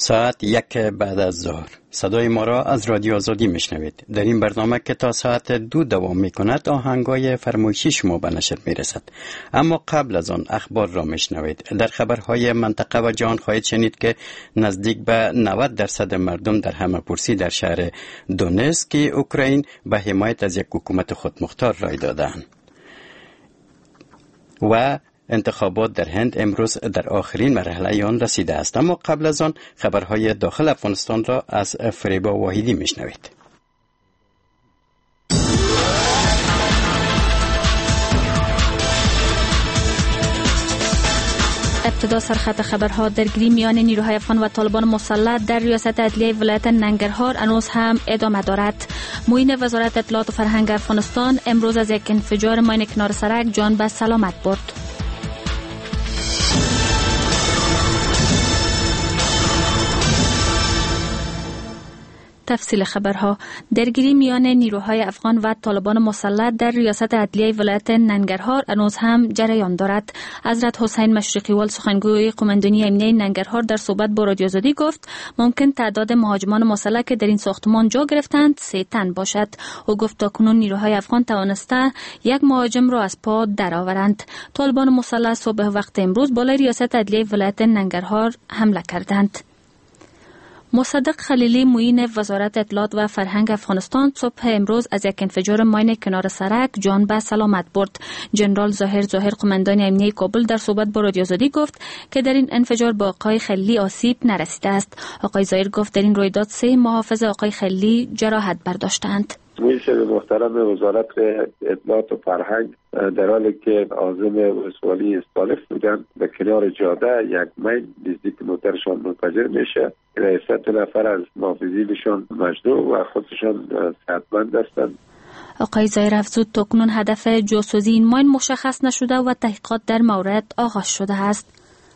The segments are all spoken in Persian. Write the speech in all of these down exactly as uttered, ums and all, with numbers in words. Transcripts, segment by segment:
ساعت یک بعد از ظهر صدای ما را از رادیو آزادی میشنوید. در این برنامه که تا ساعت دو دوام میکند آهنگای فرمایشی شما به نشر میرسد. اما قبل از آن اخبار را میشنوید. در خبرهای منطقه و جهان خواهید شنید که نزدیک به نود درصد مردم در همه‌پرسی در شهر دونسک اوکراین به حمایت از یک حکومت خودمختار رای دادند. و انتخابات در هند امروز در آخرین مرحله آن رسیده است. اما قبل از آن خبرهای داخل افغانستان را از فریبا واحدی میشنوید. ابتدا سرخط خبرها. درگیری میان نیروهای افغان و طالبان مسلح در ریاست عدلیه ولایت ننگرهار هنوز هم ادامه دارد. معین وزارت اطلاعات و فرهنگ افغانستان امروز از یک انفجار ماین کنار سرک جان به سلامت برد. تفصیل خبرها. درگیری میان نیروهای افغان و طالبان مسلح در ریاست عدلیه ولایت ننگرهار هنوز هم جریان دارد. حضرت حسین مشرقی وال سخنگوی قماندانی امنیه ننگرهار در صحبت با رادیو آزادی گفت ممکن تعداد مهاجمان مسلح که در این ساختمان جا گرفتند سه تن باشد. او گفت تاکنون نیروهای افغان توانسته یک مهاجم را از پا درآورند. طالبان مسلح صبح وقت امروز بالای ریاست عدلیه ولایت ننگرهار حمله کردند. مصدق خلیلی معین وزارت اطلاعات و فرهنگ افغانستان صبح امروز از یک انفجار ماین کنار سرک جان به سلامت برد. جنرال ظاهر ظاهر قماندان امنیه کابل در صحبت با رادیو آزادی گفت که در این انفجار با آقای خلیلی آسیب نرسیده است. آقای ظاهر گفت در این رویداد سه محافظ آقای خلیلی جراحت برداشتند. میشه محترم وزارت اطلاعات و فرهنگ در حالی که عازم ولسوالی استالف بودن به کنار جاده یک مین نزدیک موترشان منفجر میشه. ست نفر از محافظینشان مجروح و خودشان صحتمند هستند. آقای ظاهر افزود تاکنون هدف جاسوسی این ماین مشخص نشده و تحقیقات در مورد آغاز شده است.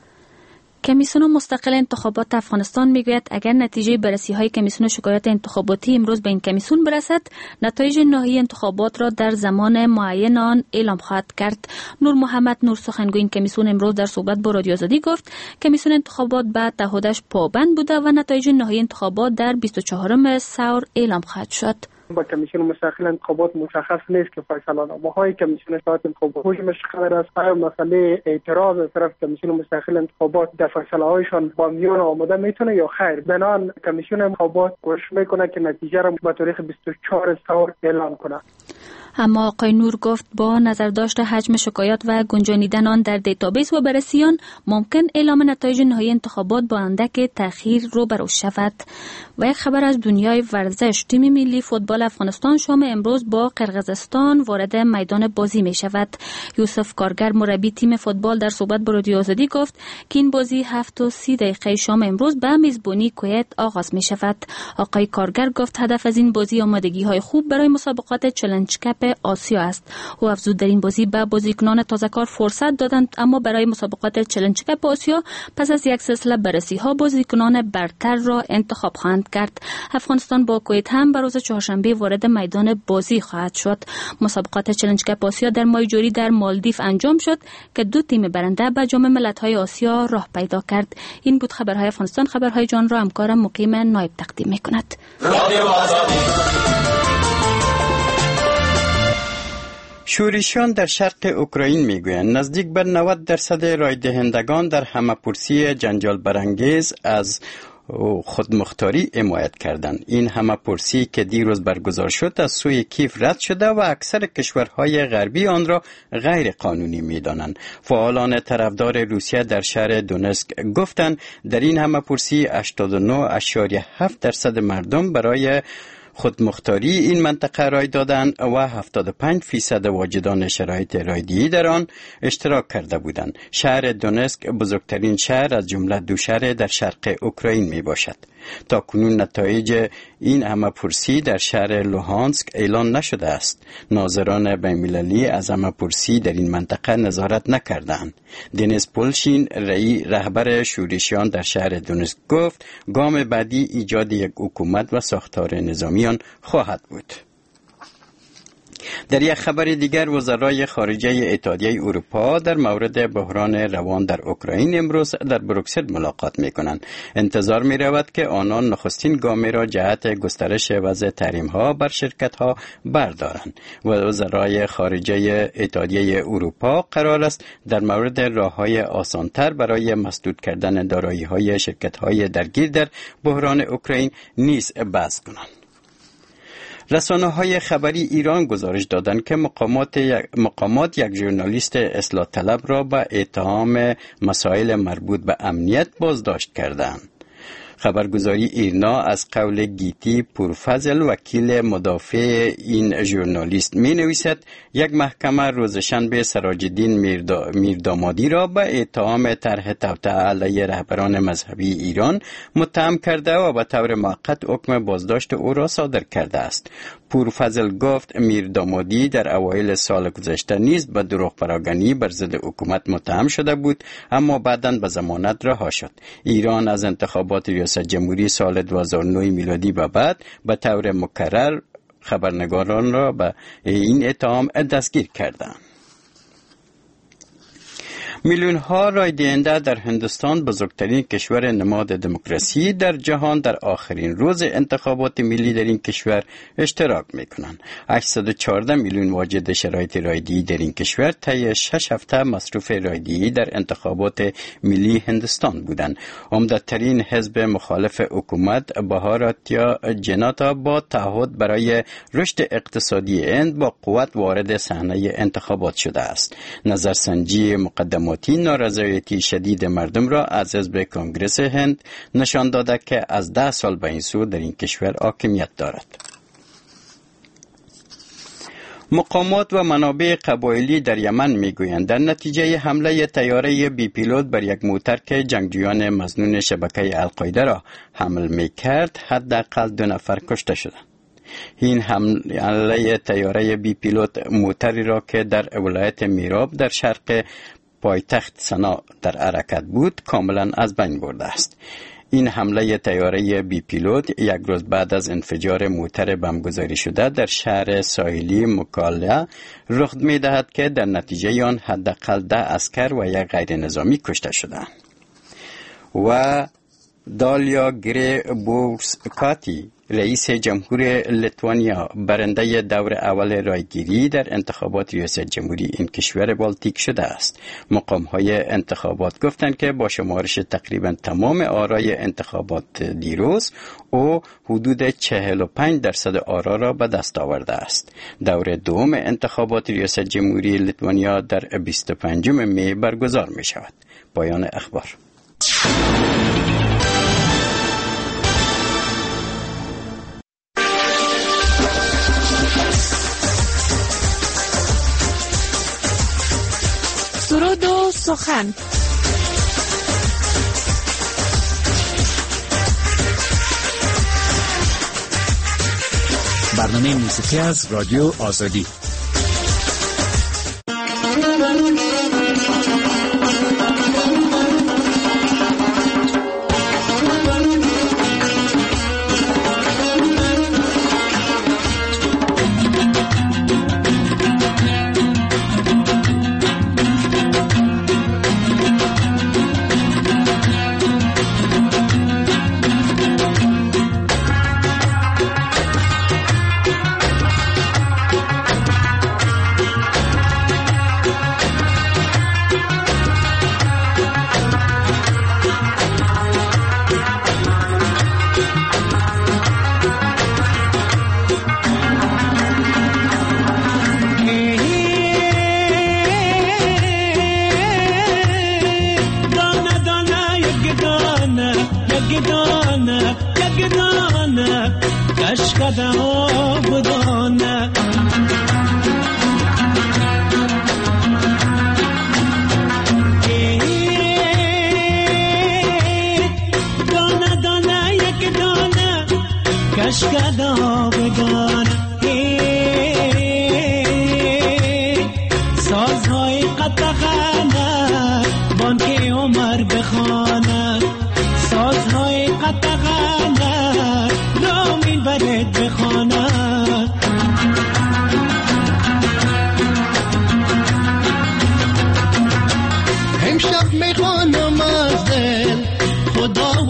کمیسیون مستقل انتخابات افغانستان میگوید اگر نتیجه بررسی‌های کمیسیون شکایات انتخاباتی امروز به این کمیسیون برسد، نتایج نهایی انتخابات را در زمان معین آن اعلام خواهد کرد. نور محمد نور سخنگوی این کمیسیون امروز در صحبت با رادیو آزادی گفت کمیسیون انتخابات به تعهدش پابند بوده و نتایج نهایی انتخابات در بیست و چهارم سور اعلام خواهد شد. با کمیسیون مستقل انتخابات مشخص نیست که فیصله‌نامه‌های کمیسیون شکایات انتخابات حجمش چقدر است. آیا مسئله اعتراض از طرف کمیسیون مستقل انتخابات در فیصله‌هایشان با میان آمده میتونه یا خیر؟ بنان کمیسیون انتخابات کوشش میکنه که نتیجه را به تاریخ بیست و چهارم سور اعلام کنه. اما آقای نور گفت با نظرداشت حجم شکایات و گنجانیدن آن در دیتابیس و بررسیان ممکن اعلام نتایج نهایی انتخابات با اندک تأخیر روبرو شود. و یک خبر از دنیای ورزش. تیم ملی فوتبال افغانستان شام امروز با قرقیزستان وارد میدان بازی می شود. یوسف کارگر مربی تیم فوتبال در صحبت با رادیو آزادی گفت که این بازی هفت و سی دقیقه شام امروز به میزبانی کویت آغاز می شود. آقای کارگر گفت هدف از این بازی آمادگی های خوب برای مسابقات چالش کپ آسیا است. او افزود در این بازی به بازیکنان تازه‌کار فرصت دادند اما برای مسابقات چالش کپ آسیا پس از یک سلسله بررسی ها بازیکنان برتر را انتخاب خواهند کرد. افغانستان با کویت هم بر روز چهارشنبه وارد میدان بازی خواهد شد. مسابقات چالش کپ آسیا در ماه جوری در مالدیو انجام شد که دو تیم برنده به جام ملت‌های آسیا راه پیدا کرد. این بود خبرهای افغانستان. خبرهای جان را همکارم مقیم نایب تقدیم می‌کند. شورشیان در شرق اوکراین میگویند نزدیک به نود درصد رای دهندگان در همه‌پرسی جنجال برانگیز از خودمختاری حمایت کردند. این همه‌پرسی که دیروز برگزار شد از سوی کیف رد شده و اکثر کشورهای غربی آن را غیر قانونی می‌دانند. فعالان طرفدار روسیه در شهر دونسک گفتند در این همه‌پرسی هشتاد و نه اشاریه هفت درصد مردم برای خودمختاری این منطقه رای دادند و هفتاد و پنج فیصد واجدان شرایط رایدهی در آن اشتراک کرده بودند. شهر دونسک بزرگترین شهر از جمله دو شهر در شرق اوکراین می باشد. تا کنون نتایج این همه‌پرسی در شهر لوهانسک اعلان نشده است. ناظران بین‌المللی از همه‌پرسی در این منطقه نظارت نکردند. دنیس پولشین رئی رهبر شورشیان در شهر دونسک گفت گام بعدی ایجاد یک حکومت و ساختار نظامی آن خواهد بود. در یک خبر دیگر وزرای خارجه اتحادیه اروپا در مورد بحران روان در اوکراین امروز در بروکسل ملاقات می‌کنند. انتظار می‌رود که آنان نخستین گام را جهت گسترش وضع تحریم‌ها بر شرکت‌ها بردارند. وزرای خارجه اتحادیه اروپا قرار است در مورد راه‌های آسان‌تر برای مسدود کردن دارایی‌های شرکت‌های درگیر در بحران اوکراین نیز بحث کنند. رسانه‌های خبری ایران گزارش دادند که مقامات یک, مقامات یک ژورنالیست اصلاح طلب را به اتهام مسائل مربوط به امنیت بازداشت کردند. خبرگزاری ایرنا از قول گیتی پورفضل وکیل مدافع این ژورنالیست می نویسد یک محکمه روز شنبه سراج‌الدین میردا... میردامادی را به اتهام طرح توطئه علیه رهبران مذهبی ایران متهم کرده و به طور موقت حکم بازداشت او را صادر کرده است. پورفضل گفت میردامادی در اوایل سال گذشته نیز به دروغ پراگنی بر ضد حکومت متهم شده بود، اما بعداً به ضمانت رها شد. ایران از انتخابات ریاست جمهوری سال دو هزار و نه میلادی به بعد به طور مکرر خبرنگاران را به این اتهام دستگیر کردند. میلیون ها رای دهنده در هندوستان، بزرگترین کشور نماد دموکراسی در جهان، در آخرین روز انتخابات ملی در این کشور اشتراک میکنند. هشتصد و چهارده میلیون واجد شرایط رایدهی در این کشور طی شش هفته مصروف رایدهی در انتخابات ملی هندوستان بودند. عمده‌ترین حزب مخالف حکومت بهاراتیا جنتا با تعهد برای رشد اقتصادی هند با قوت وارد صحنه انتخابات شده است. نظرسنجی مقدماتی نارضایتی شدید مردم را از حزب کنگرس هند نشان داده که از ده سال به این سو در این کشور حاکمیت دارد. مقامات و منابع قبایلی در یمن میگویند در نتیجه حمله طیاره بی پیلوت بر یک موتر که جنگجویان مظنون شبکه القاعده را حمل میکرد حداقل دو نفر کشته شدند. این حمله طیاره بی پیلوت موتری را که در ولایت میراب در شرق پایتخت سنا در حرکت بود کاملا از بین برده است. این حمله طیاره بی پیلوت یک روز بعد از انفجار موتر بمبگذاری شده در شهر ساحلی مکالا رخ می‌دهد که در نتیجه آن حداقل ده عسکر و یک غیر نظامی کشته شدند. و دالیا گریبورسکاتی رئیس جمهور لیتوانیا برنده دور اول رایگیری در انتخابات ریاست جمهوری این کشور بالتیک شده است. مقام‌های انتخابات گفتند که با شمارش تقریبا تمام آرای انتخابات دیروز او حدود چهل و پنج درصد آرا را به دست آورده است. دور دوم انتخابات ریاست جمهوری لیتوانیا در بیست و پنجم می برگزار می شود. پایان اخبار. سرود و سخن. برنامه موسیقی از رادیو آزادی.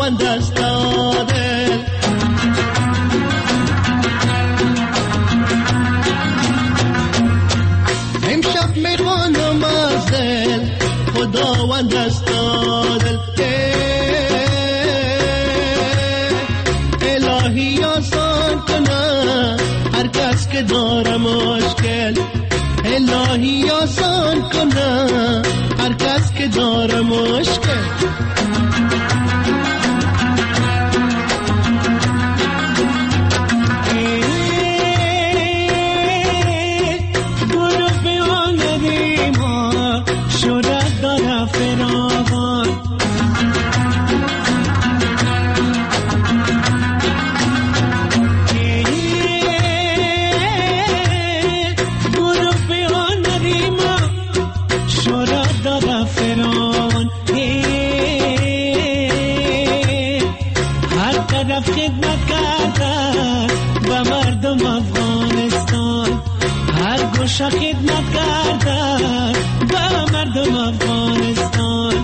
خداوند است عادل. امشب میخوانم از دل خداوند است عادل. الهی آسان کنه هر کس که داره مشکل. الهی آسان کنه هر کس که داره مشکل. خدمت کردن به مردم افغانستان.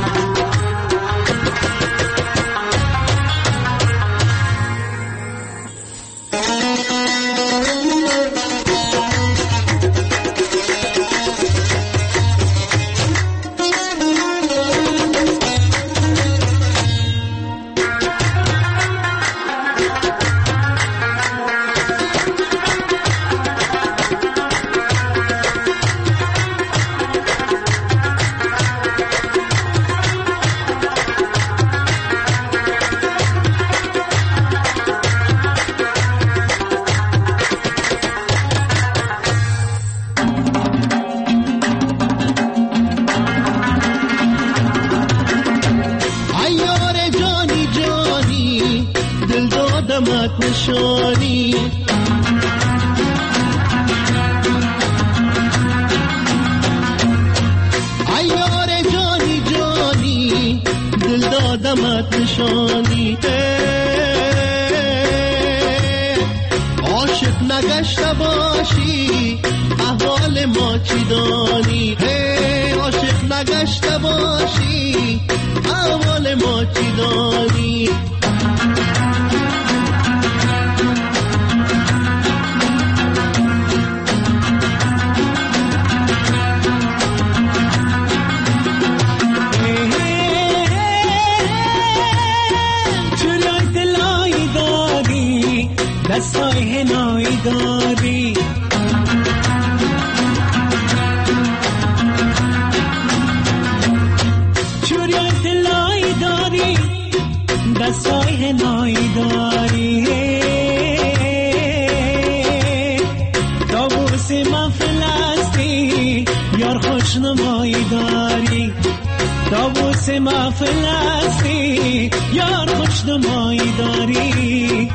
نشانی عیار جانی جانی دل دادمت نشانی. عاشق نگشته باشی احوال ما چی دانی. عاشق نگشته باشی احوال ما چی دانی. دستای هنایی داری چوری دلایی داری دستای هنایی داری. طاووس محفل هستی یار خوشنمایی داری. طاووس محفل هستی یار خوشنمایی داری.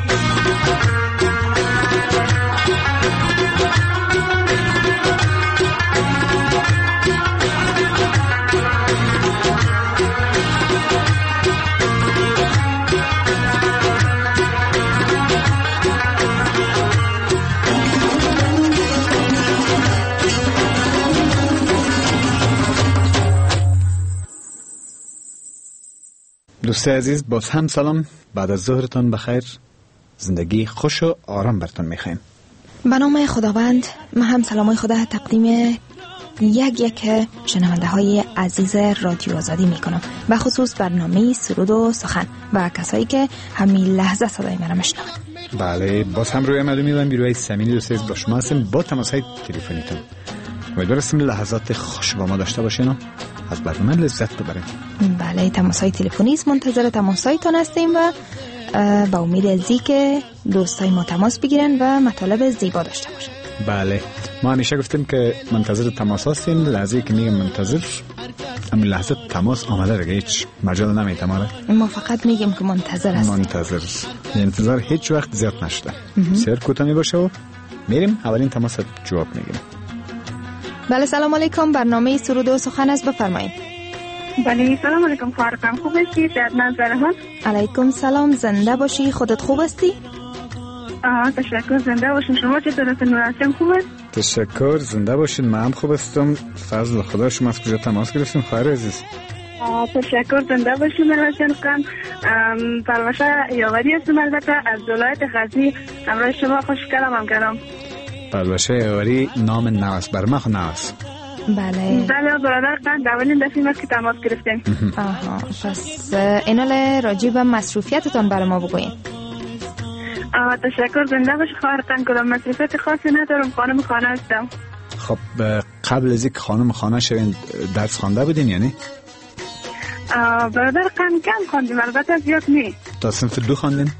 دوستای عزیز باز هم سلام، بعد از ظهرتان بخیر، زندگی خوش و آرام براتون میخوایم. به نام خداوند. من هم سلامای خدا تقدیم یک یک شنونده های عزیز رادیو آزادی میکنم، به خصوص برنامه سرود و سخن و کسایی که همین لحظه صدای من میشنوند. بله باز هم روی مدو میدونم بیروی سمینی دوستای با شما هستیم با تماس های تلفنیتون. امیدوارم لحظات خوش با ما داشته باشین و از برنامه لذت ببرین. بله تماس های تلفنی است، منتظر تماس هایتان هستیم و با امید ازی که دوستای ما تماس بگیرن و مطالب زیبا داشته باشن. بله ما همیشه گفتیم که منتظر تماس هستیم، لحظه که میگم منتظر همین لحظه تماس آمده دیگه، هیچ مجال نمیده ما را. ما فقط میگیم که منتظر هستیم. منتظر انتظار هیچ وقت زیاد نشده. سر کوتاه باشه و میریم اولین تماس جواب میگیریم. بله سلام علیکم، برنامه سرود و سخن است، بفرمایید. بله سلام علیکم فارقم، خوب هستی؟ در نظر ها علیکم سلام، زنده باشی، خودت خوب هستی؟ آه تشکر، زنده باشین. شما چطور هستین؟ نوراسیم خوب است؟ تشکر، زنده باشین. من هم خوب هستم. فضل خدا. شما از کجا تماس گرفتین خواهر عزیز؟ تشکر، زنده باشیم. روشن قم پروشه یاوری هستم، البته از ولایت غزنی. همراه شما خوش کلام کردم. پروشه یاوری نام نوست بر ما خو نوست. بله بله برادر قند اولین دفعه است که تماس گرفتیم. آها، پس اینال راجع به مصروفیتتان برای ما بگوین. تشکر، زنده باش خواهر قند. کدام مصروفیت خاصی ندارم، خانم خانه هستم. خب قبل از اینکه خانم خانه شوین درس خوانده بودین یعنی؟ برادر قند کم خواندیم، البته زیاد نی. تا صنف دو خواندین؟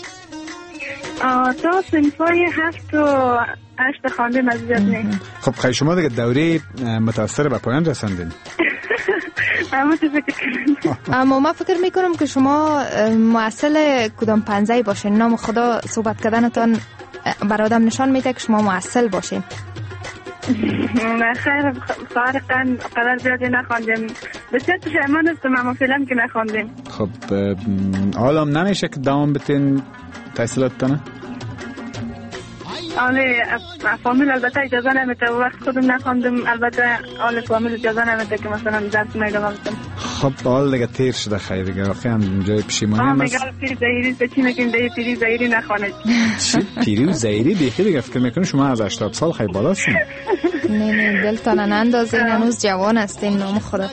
تا صنفای هفت و هشت خواندیم، از زیاد نی. خب خیلی شما دیگه دوره متاثر به پایان رساندین. اما تو فکر کنم. اما من فکر میکنم که شما معسل کدام پنزهی باشین. نام خدا صحبت کردنتان بر آدم نشان میده که شما معسل باشین. نه خیر، فارقا قدر زیادی نخواندیم. بسیار پشیمان هستم اما فعلا که نخواندیم. خب حالا نمیشه که دوام بتین تحصیلاتتانه؟ آله فامیل البته اجازه نمیده و وقت خودم نخواندم، البته آله فامیل اجازه نمیده که مثلا درس میدم. خب حال دیگه تیر شده خیلی دیگه، واقعا هم جای پشیمانی هم هست. آه میگه پیر زهیری به چی نگیم دیگه پیری زهیری نخوانید. چی؟ پیری و زهیری بیخی دیگه فکر میکنم شما از هشتاد سال خیلی بالا هستین. نه نه دلتان نندازین، هنوز جوان هستین. نام خدا.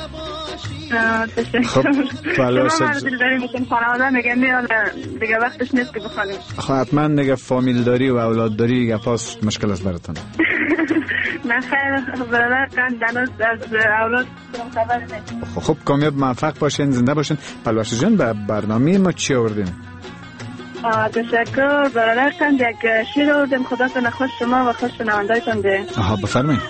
خب بالا شما دل داری میتون خانواده میگن نه دیگه وقتش نیست که بخوانیم. خب حتما دیگه فامیل داری و اولاد داری دیگه پاس مشکل است براتون. نه خیر برادر قند هنوز از اولاد خبر نیست. خب کامیاب موفق باشین، زنده باشین. پلوش جان به برنامه ما چی آوردین؟ تشکر برادر قند، یک شیر آوردیم. خدا تون خوش شما و خوش شنونده‌تون ده. آها بفرمایید.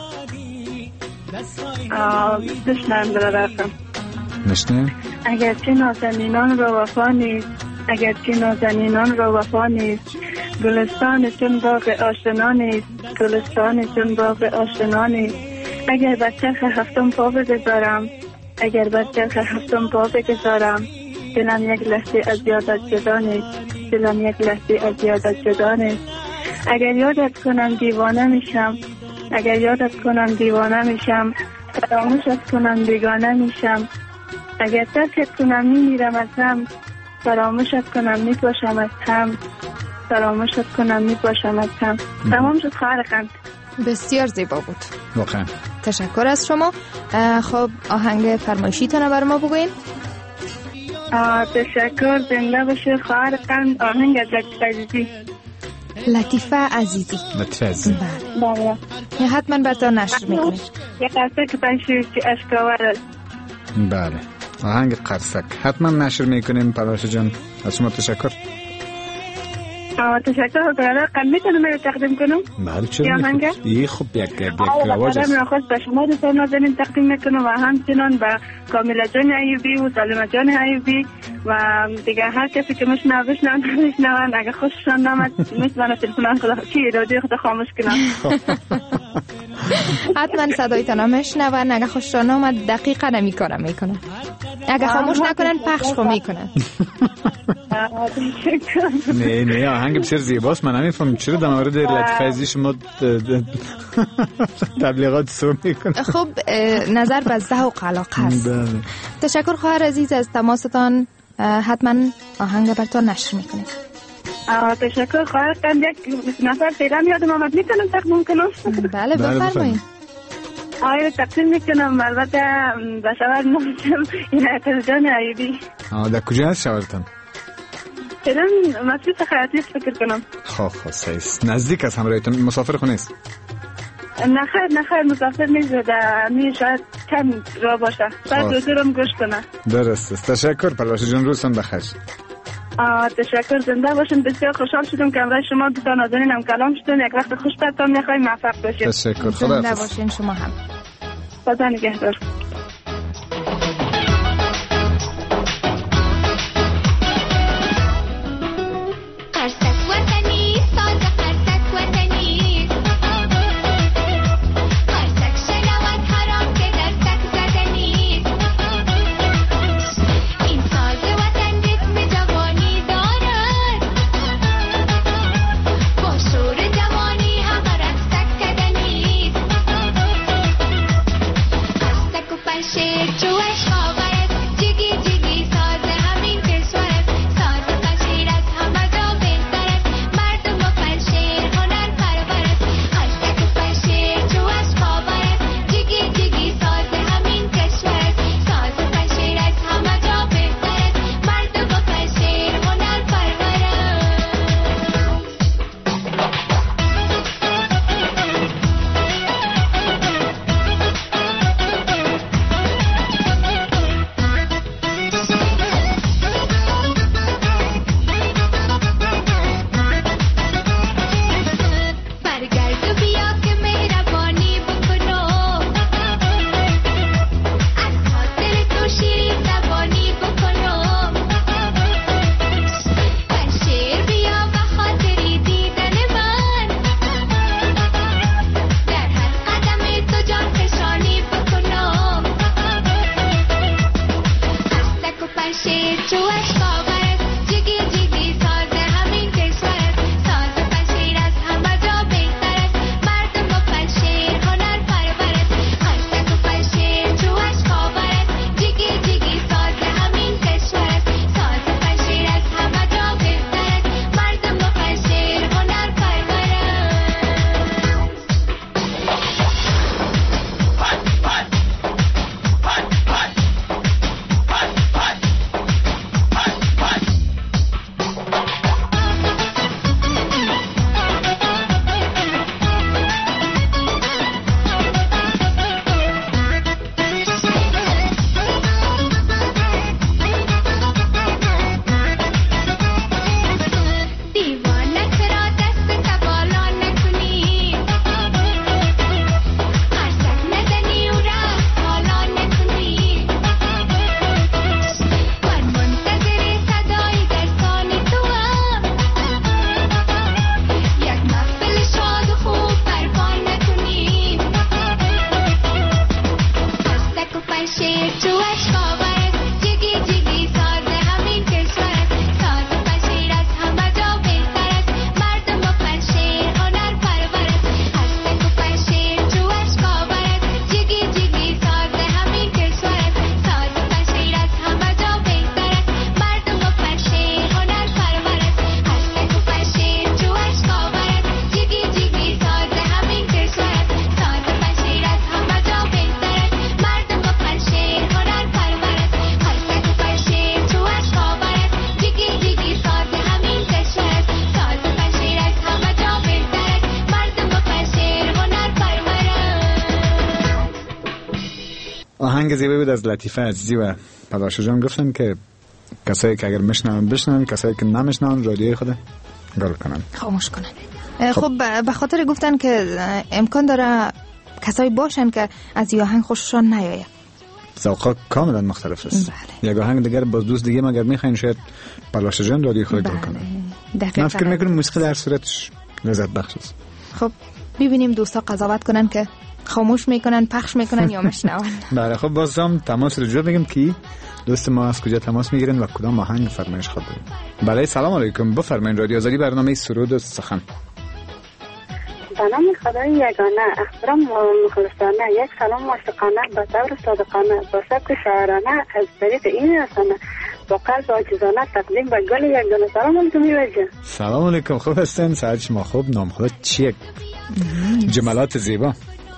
دشنم برادر قند. نشنیم؟ اگرچه نازنینان را وفا نیست، اگرچه نازنینان را وفا نیست، گلستان چون باغ آشنا نیست، گلستان چون باغ آشنا نیست. اگر بر چرخ هفتم پا بگذارم، اگر بر چرخ هفتم پا بگذارم، دلم یک لحظه از یادت جدا نیست، دلم یک لحظه از یادت جدا نیست. اگر یادت کنم دیوانه میشم، اگر یادت کنم دیوانه میشم، فراموشت کنم بیگانه میشم. اگر ترکت کنم میمیرم از هم، فراموشت کنم میپاشم از هم، فراموشت کنم میپاشم از هم. تمام شد خواهر قند. بسیار زیبا بود واقعا. تشکر از شما. خب آهنگ فرمایشیتون رو بر ما بگوین. تشکر، زنده باشه خواهر قند. آهنگ از لطیفه عزیزی. لطیفه عزیزی. لطیفه عزیزی. بله. بله. حتما براتون نشر میکنیم. یک قصه که تنشیر که اشکاور است. بله آهنگ قرصک حتما نشر میکنیم. پروش جان از شما تشکر. تشکر برادر قند. میتونم رو تقدیم کنم؟ بله چرا میکنم؟ ای خب یک یک رواج است. من خواست به شما دوستان نازنین تقدیم میکنم و همچنان به کامیلا جان ایوبی و سالمه جان ایوبی و دیگه هر کسی که مشنون بشنون بشنون. اگه خوششان نامد میتونن تلفن خدا چی رادیو خدا خاموش کنم. حتما صدایتان هم میشنون. اگه خوششان آمد دقیقا نمی کارم میکنن. اگه خاموش نکنن پخش خو میکنن. نه نه آهنگ بسیار زیباست. من نمیفهمم چرا در مورد لطیفه عزیزی شما تبلیغات سو میکنن. خب نظر به ذوق علاقه است. تشکر خواهر عزیز از تماستان. حتما آهنگ براتون نشر میکنیم. تشکر خواهر قند. یک نفر فعلا یادم آمد میتونم تقدیم کنم؟ بله بفرمایید. آیا تقدیم میکنم البته به شوهر نمیشم عنایت جان ایوبی. در کجا هست شوهرتان؟ فعلا مسجد خیاطی فکر کنم. خب خب سیست نزدیک از همراهتون. مسافر خونه است؟ نخیر نخیر مسافر نیست. می شاید کم را باشه. بعد دوزورم گوش کنه. درست است. تشکر پلوش جان. روزتان بخیر. تشکر، زنده باشین. بسیار خوشحال شدم که امروز شما دوستان نازنینم کلام شدن. یک وقت خوش براتون میخوایم. موفق باشین. تشکر. خدا زنده باشین شما هم. خدا نگهدار. آهنگ زیبایی بود از لطیفه عزیزی و پداشو جان. گفتن که کسایی که اگر میشنون بشنون، کسایی که نمیشنون رادیوی خود گل کنن، خاموش کنن. خب به خاطر گفتن که امکان داره کسایی باشن که از یه آهنگ خوششان نیاید. ذوقا کاملا مختلف است. بله. یک آهنگ دیگر باز دوست دیگه مگر میخواین شاید پداشو جان رادیوی خود گل کنن. من فکر میکنم موسیقی در صورتش لذت بخش است. خب ببینیم دوستا قضاوت کنن که خاموش میکنن، پخش میکنن یا مشنون. بله خب باز هم تماس رو جو بگیم که دوست ما از کجا تماس میگیرن و کدام آهنگ فرمایش خود داریم. بله سلام علیکم، بفرمایید. رادیو آزادی برنامه سرود و سخن. به نام خدای یگانه، احترام مخلصانه، یک سلام عاشقانه با طور صادقانه، با سبک شاعرانه از طریق این رسانه، با قلب عاجزانه تقدیم به گل یگانه. سلام علیکم میوجه. سلام علیکم، خوب هستین؟ سعید شما خوب؟ نام خدا چیه؟ جملات زیبا.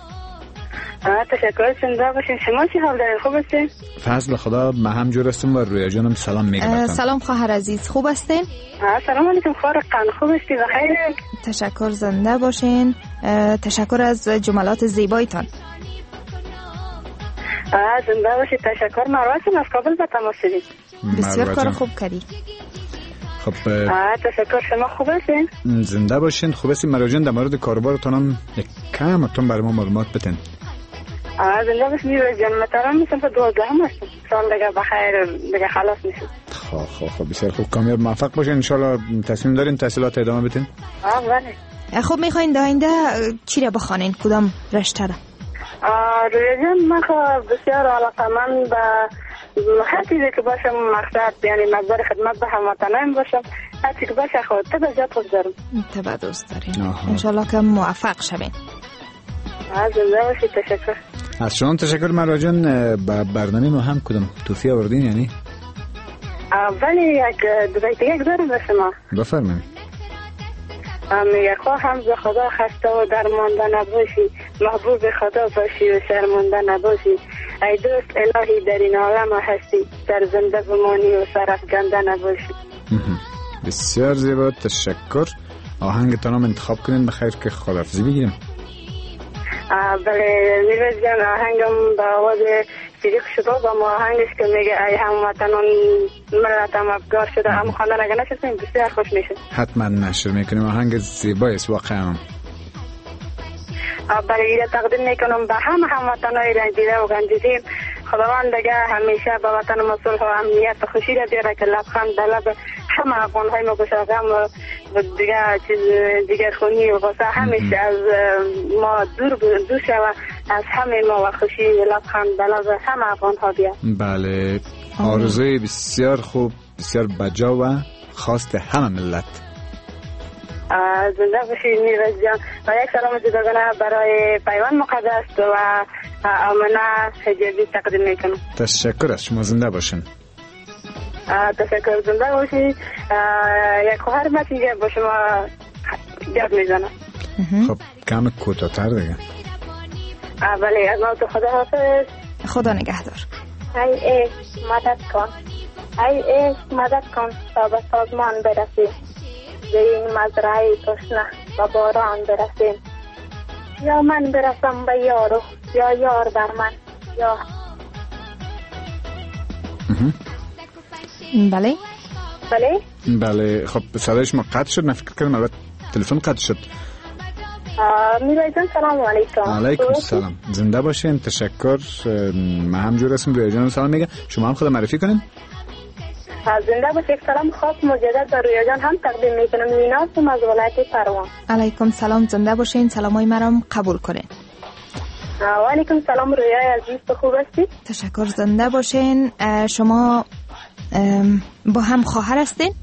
تشکر، زنده باشین. شما چی حال دارین؟ خوب هستین؟ فضل خدا، ما هم جور هستیم و رویا جانم سلام میگم. سلام خواهر عزیز، خوب هستین؟ سلام علیکم خواهر قن، خوب هستی؟ بخیر؟ تشکر، زنده باشین. تشکر از جملات زیبایتان. زنده باشید. تشکر. مروه هستم از کابل به تماس شدید. بسیار کار خوب کردی. خب تشکر. شما خوب هستین؟ زنده باشین. خوب هستین. مروه جان در مورد کاربارتون هم یک کم اتون برای ما معلومات بتین. آه زنده باشین میروه جان. مثلا میسم په دوازده هم هستم. سال دیگه بخیر دیگه خلاص میشم. خب خب خب بسیار خوب، کامیاب موفق باشین. انشالله تصمیم دارین تحصیلات ادامه بدین؟ آه بله. خب میخواین در آینده چی را بخوانین؟ کدام رشته را؟ رویا جان من بسیار علاقه‌مند به هر چیزی که باشم، مقصد یعنی مقدار خدمت به هموطنان باشم، هر چیزی که باشه خود تبا زیاد خوب دارم. تبا دوست داریم. انشالله که موفق شوین. زنده باشید. تشکر. از شما تشکر مروه جان. به برنامه ما هم کدام توفیه آوردین یعنی؟ ولی یک دو بیت یک دارم به شما. بفرمایید. میگه خواهم ز خدا خسته و درمانده نباشی، محبوب خدا باشی و شرمنده نباشی، ای دوست الهی در این عالم هستی، در زنده بمانی و سرافکنده نباشی. بسیار زیبا، تشکر. آهنگتان هم انتخاب کنین بخیر که خداحافظی بگیریم. بله میروز جان، آهنگم با آواز صدیق شبا با ما آهنگش که میگه ای هموطنان ملتم افگار شده، اما خواندن اگه نشد کنیم بسیار خوش میشه. حتما نشر میکنیم. آهنگ زیبایی است واقعا. برای ایره تقدیم میکنم به همه هموطنای رنجیده و غمگین. خداوند دیگه همیشه به وطن ما صلح و امنیت و خوشی را بیاره که لبخند در لب همه افغان‌های ما بشه، غم و دیگه چیز دیگر خونی و غصه همیشه از ما دور دور شود، از همه ما و خوشی لبخند در لب همه افغان‌ها بیاد. بله آرزوی بسیار خوب، بسیار بجا و خواست همه ملت. زنده باشید میراز جان و یک سلام جداگانه برای پیوان مقدس و آمنه حجابی تقدیم میکنم. تشکر از شما، زنده باشین. تشکر، زنده باشید. یک خواهر من که با شما گپ میزنم. خب کم کوتاه‌تر دیگه. بله، از نام خدا حافظ. خدا نگهدار. ای عشق مدد کن، ای عشق مدد کن تا به سازمان برسیم، به این مزرعه تشنه و باران برسیم. یا من برسم به یارو یا یار بر من. یا بله بله بله. خب صدای شما قطع شد، من فکر کردم البته تلفن قطع شد. میرای جان سلام علیکم. علیکم السلام، زنده باشین. تشکر. من همجور اسم رویا جان سلام میگم. شما هم خود معرفی کنین. زنده باشید. سلام خاص مجدد به رویا جان هم تقدیم میکنم. میناسم از ولایت پروان. علیکم سلام، زنده باشین. سلامای مرام قبول کنین. و علیکم سلام رویای عزیز، تو خوب هستید؟ تشکر، زنده باشین. شما با هم خواهر هستین؟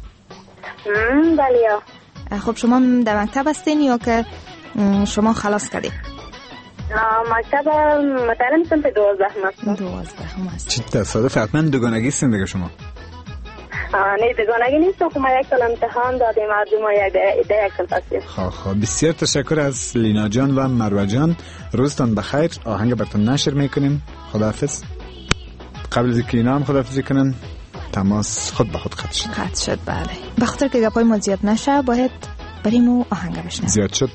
بله. خب شما در مکتب هستین یا که شما خلاص کردین؟ مکتب متعلم سنت دوازده هستم. دوازده هم هست. چی تصادف، حتما دوگانگی هستین دیگه شما؟ نه دوگانگی نیستم، خب ما یک سال امتحان دادیم، مردم ما یک ده یک سال هستیم. خب خب بسیار تشکر از لینا جان و مروه جان. روزتان بخیر. آهنگ براتون نشر میکنیم. خداحافظ. قبل از اینکه اینا هم خداحافظی کنن تماس خود به خود قطع شد. قطع شد بله. به خاطر که گپای ما زیاد نشه باید بریم و آهنگ بشنویم. زیاد شد.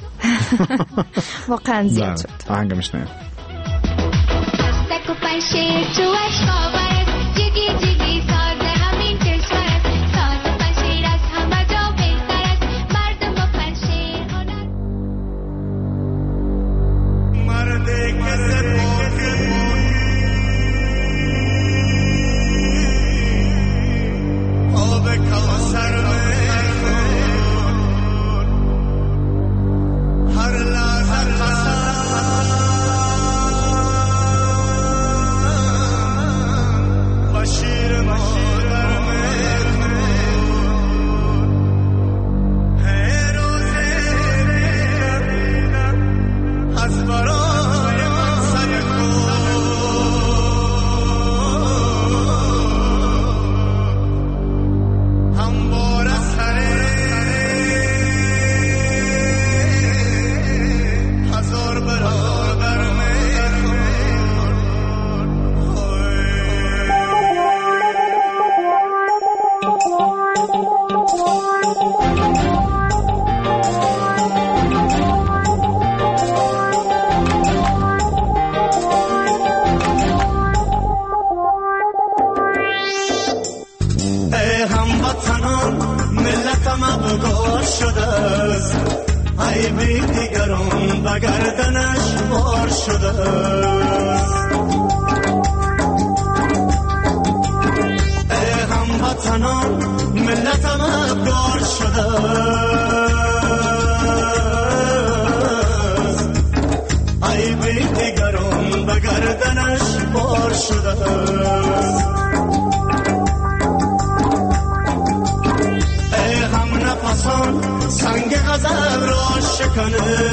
واقعا زیاد شد. آهنگ بشنویم. سنگ غزل را شکنه